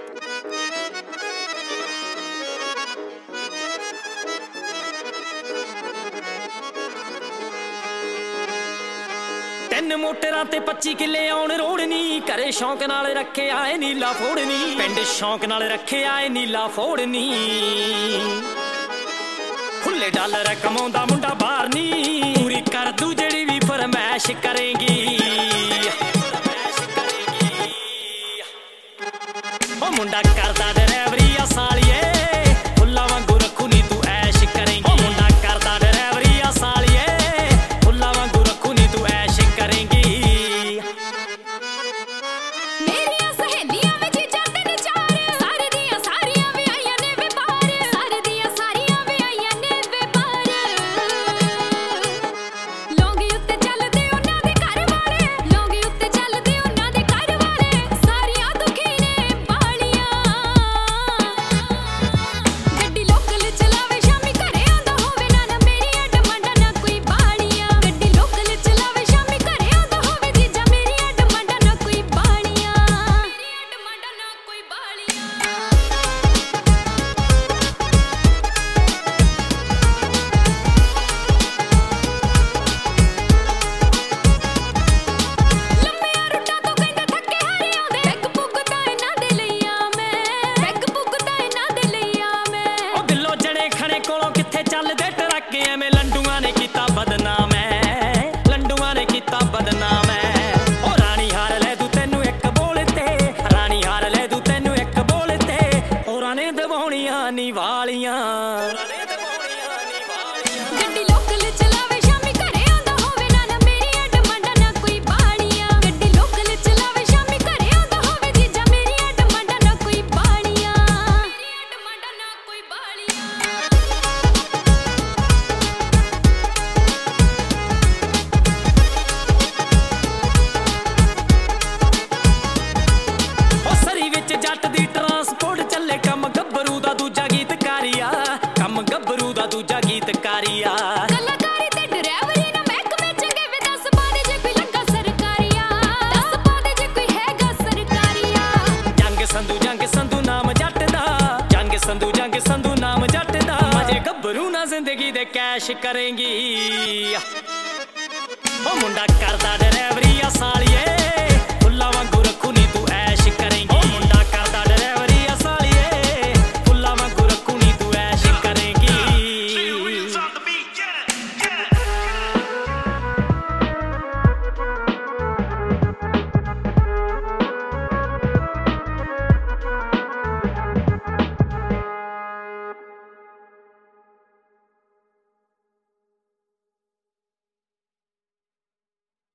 ਤਿੰਨ ਮੋਟਰਾਂ ਤੇ 25 ਕਿੱਲੇ ਆਉਣ ਰੋੜਨੀ ਘਰੇ ਸ਼ੌਂਕ ਨਾਲ ਰੱਖਿਆ ਏ ਨੀਲਾ ਫੋੜਨੀ ਪਿੰਡ ਸ਼ੌਂਕ ਨਾਲ ਰੱਖਿਆ ਏ ਨੀਲਾ ਫੋੜਨੀ ਖੁੱਲੇ ਡਾਲਰ ਕਮਾਉਂਦਾ ਮੁੰਡਾ ਬਾਹਰ ਨੀ ਪੂਰੀ ਕਰ ਦੂ ਜਿਹੜੀ ਵੀ ਫਰਮੈਸ਼ ਕਰੇਗੀ ਉਹ ਮੁੰਡਾ ਕਰਦਾ ਡਰਾਈਵਰੀ ਆ ਸਾਲੀਏ ਫੁੱਲਾਂ ਵਾਂਗੂ ਰੱਖੂ ਨੀ ਤੂੰ ਐਸ਼ ਕਰੇਗੀ ਉਹ ਮੁੰਡਾ ਕਰਦਾ ਡਰਾਈਵਰੀ ਆ ਸਾਲੀਏ ਫੁੱਲਾਂ ਵਾਂਗੂ ਰੱਖੂ ਨੀ ਤੂੰ ਐਸ਼ ਕਰੇਗੀ ਮੇਰੀਆਂ ਸਹੇਲੀਆਂ ਵਿੱਚ ਜਾਂਦੇ ਨੇ ਚਾਰ ਸਾਰੇ ਦੀਆਂ ਸਾਰੀਆਂ ਵੀ ਆਈਆਂ ਨੇ ਵੇ ਬਾਹਰ ਸਾਰੇ ਦੀਆਂ ਸਾਰੀਆਂ ਵੀ ਆਈਆਂ ਨੇ ਵੇ ਬਾਹਰ ਲੌਂਗੀ ਉੱਤੇ ਚੱਲਦੇ ਉਹਨਾਂ ਦੇ ਘਰ ਵਾਲੇ ਲੌਂਗੀ ਉੱਤੇ ਚੱਲਦੇ ਉਹਨਾਂ ਦੇ ਘਰ ਵਾਲੇ ਸਾਰੀਆਂ ਦੁਖੀ ਨੇ ਬਾਲੀਆਂ ਗੱਡੀ ਲੋਕਲ ਚਲਾਵੇ ਸ਼ਾਮੀ ਘਰੇ ਆਉਂਦਾ ਹੋਵੇ ਨਾ ਮੇਰੀਆਂ ਡਿਮਾਂਡਾਂ ਨਾ ਕੋਈ ਬਾਲੀਆਂ ਗੱਡੀ ਲੋਕਲ ਚਲਾਵੇ ਸ਼ਾਮੀ ਘਰੇ ਆਉਂਦਾ ਹੋਵੇ ਜੀਜਾ ਮੇਰੀਆਂ ਡਿਮਾਂਡਾਂ ਨਾ ਕੋਈ ਬਾਲੀਆਂ ਮੇਰੀਆਂ ਡਿਮਾਂਡਾਂ ਨਾ ਕੋਈ ਬਾਲੀਆਂ ਲੰਮੀਆਂ ਰੁੱਟਾਂ ਤੋਂ ਕਹਿੰਦੇ ਥੱਕੇ ਹਾਰੇ ਆਉਂਦੇ ਪੈਗ ਪੁੱਗਦਾ ਇਹਨਾਂ ਦੇ ਲਈ ਆ ਮੈਂ ਪੈਗ ਪੁੱਗਦਾ ਇਹਨਾਂ ਦੇ ਲਈ ਆ ਮੈਂ ਉਹ ਦਿਲੋਂ ਜਣੇ ਖਣੇ ਕੋਲੋਂ ਕਿੱਥੇ ਚੱਲਦੇ ਟਰੱਕ ਐਵੇਂ ਲੰਡੂਆਂ ਨੇ ਕੀਤਾ ਬਦਨਾਮ ਐ ਲੰਡੂਆਂ ਨੇ ਕੀਤਾ ਬਦਨਾਮ ਐ ਉਹ ਰਾਣੀ ਹਾਰ ਲੈ ਦੂ ਤੈਨੂੰ ਇੱਕ ਬੋਲ ਤੇ ਰਾਣੀ ਹਾਰ ਲੈ ਦੂ ਤੈਨੂੰ ਇੱਕ ਬੋਲ ਤੇ ਹੋਰਾਂ ਨੇ ਦਵਾਉਣੀਆਂ ਨੀ ਵਾਲੀਆਂ ਗੱਡੀ ਲੋਕਲ ਚਲਾਵੇ ਸ਼ਾਮੀ ਘਰੇ ਆਉਂਦਾ ਹੋਵੇ ਨਾ ਮੇਰੀਆਂ ਡਿਮਾਂਡਾਂ ਨਾ ਕੋਈ ਬਾਲੀਆਂ ਗੱਡੀ ਲੋਕਲ ਚਲਾਵੇ ਸ਼ਾਮੀ ਘਰੇ ਆਉਂਦਾ ਹੋਵੇ ਜੀਜਾ ਮੇਰੀਆਂ ਡਿਮਾਂਡਾਂ ਨਾ ਕੋਈ ਬਾਲੀਆਂ ਮੇਰੀਆਂ ਡਿਮਾਂਡਾਂ ਨਾ ਕੋਈ ਬਾਲੀਆਂ ਉਹ ਸਰੀ ਵਿੱਚ ਜੱਟ ਦੀ ਟਰਾਂਸਪੋਰਟ ਚੱਲੇ ਕੰਮ ਗੱਭਰੂ ਦਾ ਦੂਜਾ ਗੀਤਕਾਰੀਆ ਕੰਮ ਗੱਭਰੂ ਦਾ ਦੂਜਾ ਗੀਤਕਾਰੀਆ ਕਲਾਕਾਰੀ ਤੇ ਡਰਾਈਵਰੀ ਨਾ ਮਹਿਕਮੇ ਚੰਗੇ ਵੇ ਦੱਸ ਪਾ ਦੇ ਜੇ ਕੋਈ ਲੱਗਾ ਸਰਕਾਰੀਆ ਦੱਸ ਪਾ ਦੇ ਜੇ ਕੋਈ ਹੈਗਾ ਸਰਕਾਰੀਆ ਜੰਗ ਸੰਧੂ ਨਾਮ ਜੱਟ ਦਾ ਜੰਗ ਸੰਧੂ ਨਾਮ ਜੱਟ ਦਾ ਮਜੇ ਗੱਭਰੂ ਨਾ ਜ਼ਿੰਦਗੀ ਦੇ ਕੈਸ਼ ਕਰੇਂਗੀ ਉਹ ਮੁੰਡਾ ਕਰਦਾ ਡਰਾਈਵਰੀ ਆ ਸਾਲੀਏ